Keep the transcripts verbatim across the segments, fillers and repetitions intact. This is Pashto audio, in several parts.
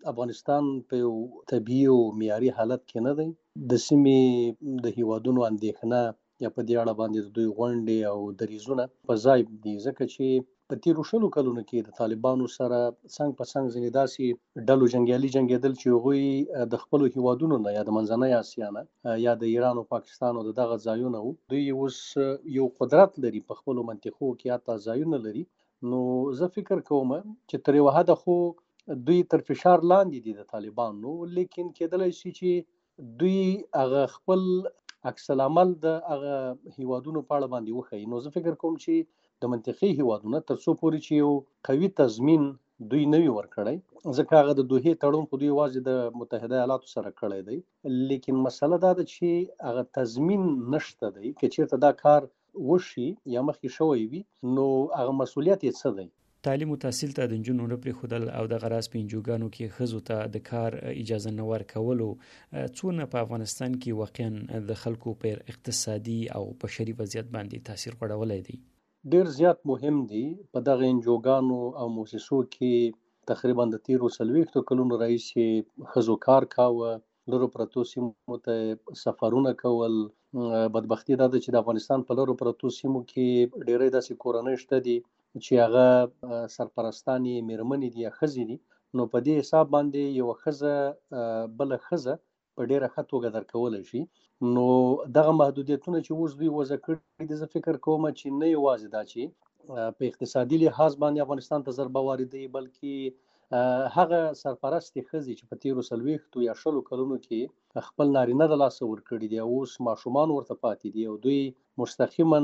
افغانستان په یو طبیعي او معیاري حالت کې نه دی. د سیمې د هیوادونو اندېښنه یا په دې اړه باندې د دوی غونډې او دریځونه په ځای دي، ځکه چې په تیرو شلو کلونو کې د طالبانو سره څنګ په څنګ ځینې داسې ډلو جنګیالي جنګېدل چې هغوی د خپلو هیوادونو نه یا د منځنۍ اسیا نه یا د ایران او پاکستان او د دغه ځایونه وو. دوی اوس یو قدرت لري په خپلو منطقو کې، حتی ځایونه لري. نو زه فکر کوم چې تر یو حده خو دوی تر فشار لاندې دي د طالبانو، لیکن کېدلی شي چې دوی هغه خپل عکس العمل د هغه هیوادونو په اړه باندې وښیي. نو زه فکر کوم چې د منطقي هیوادونو تر څو پورې چې یو قوي تضمین دوی نه وي ورکړی، ځکه هغه د دوحې تړون خو دوی یوازې د متحده ایالاتو سره کړی دی، لیکن مسله دا ده چې هغه تضمین نشته دی. که چېرته دا کار وشي یا مخکې شوی وي نو هغه مسؤلیت یې څه دی؟ تعلیم او تحصیل ته د نجونو نه پرېښودل او د غراس په انجوګانو کې ښځو ته د کار اجازه نه ورکولو څونه په افغانستان کې واقعا د خلکو پر اقتصادي او بشري وضعیت باندې تاثیر غوړولی دی؟ ډیر زیات مهم دی. په دغه انجوګانو او موسسو کې تقریبا د تیرو څلوېښتو کلونو راهیسې ښځو کار کاوه، لرو پرتو سیمو ته سفرونه کول. بدبختي دا ده چې د افغانستان په لرو پرتو سیمو کې ډیری داسې کورنۍ شته دي چې هغه سرپرستانې میرمنې دي یا ښځې دي. نو په دې حساب باندې یوه ښځه بله ښځه په ډیره ښه توګه درکولی شي. نو دغه محدودیتونه چې اوس دوی وضع کړي دي، زه فکر کوم چې نه یوازې دا چې په اقتصادي لحاظ باندې افغانستان ته ضربه واردوي، بلکې هغه سرپرستې ښځې چې په تیرو څلوېښتو یا شلو کلونو کې خپل نارینه د لاسه ورکړي دي او اوس ماشومان ورته پاتې دي او دوی مستقیما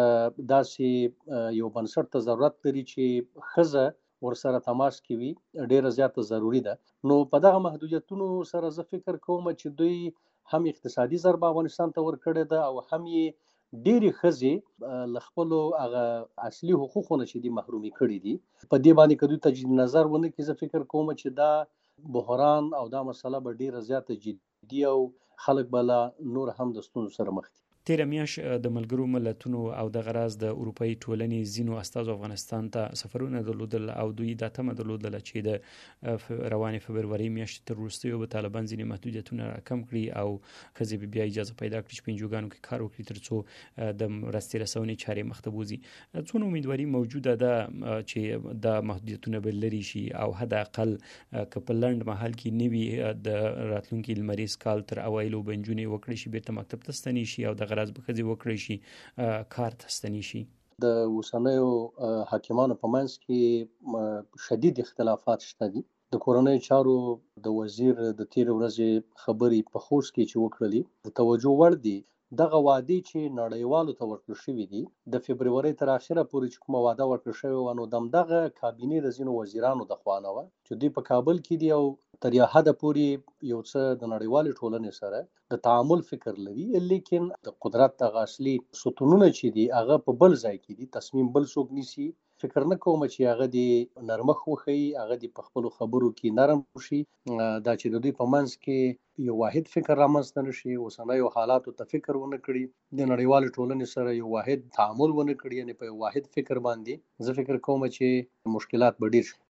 داسې یو بنسټ ته ضرورت لري چې ښځه ورسره تماس کې وي، ډیره زیاته ضروري ده. نو په دغه محدودیتونو سره زه فکر کوم چې دوی هم اقتصادي ضربه افغانستان ته ورکړې ده او هم یې ډېرې ښځې له خپلو هغه اصلي حقوقو نه چې دي محرومي کړي دي. په دې باندې که دوی تجدید نظر ونه کړي، زه فکر کوم چې دا بحران او دا مسله به ډیره زیاته جدي او خلک به لا نور هم د ستونزو سره مخ دي. تیره میاشت د ملګرو ملتونو او د غراز د اروپایي ټولنې ځینو استازو افغانستان ته سفرونه درلودل او دوی دا تمه درلودله چې د روانې فبرورۍ میاشتې تر وروستیو به طالبان ځینې محدودیتونه راکم کړي او ښځې به بیا اجازه پیدا کړي چې په انجوګانو کې کار وکړي تر څو د مرستې رسونې چارې مخ ته بوځي. څونه امیدواري موجوده ده چې دا محدودیتونه به لرې شي او حد اقل که په لنډ مهال کې نه وي د راتلونکي لمریز کال تر اوایلو به نجونې وکړی شي بیرته مکتب ته ستنې شي او د غرض به ښځې وکړی شي کار ته ستنې شي. د اوسنیو حاکمانو په منځ کې شدید اختلافات شته دي. د کورنیو چارو د وزیر د تیرې ورځې خبرې په خوست کې چې وکړلې د توجه وړ دي. دغه وعدې چې نړیوالو ته ورکړل شوي دي د فبرورۍ تر اخره پورې چې کومه وعده ورکړل شوې وه، نو دمدغه کابینې د ځینو وزیرانو د خوا نه وه چې دوی په کابل کې دي او تر یو حده پورې یو څه د نړیوالې ټولنې سره د تعامل فکر لري، لیکن د قدرت دغه اصلي ستونونه چې دي هغه په بل ځای کې دي. تصمیم بل څوک نیسي. فکر نه کوم چې هغه د نرمښت وښیي، هغه د په خپلو خبرو کې نرم شي. دا چې د دوی په منځ کې یو واحد فکر رامنځته نه شي، اوسنیو حالاتو ته فکر ونه کړي، د نړیوالې ټولنې سره یو واحد تعامل ونه کړي، یعنې په یو واحد فکر باندې زه فکر کوم چې مشکلات به ډېر شي.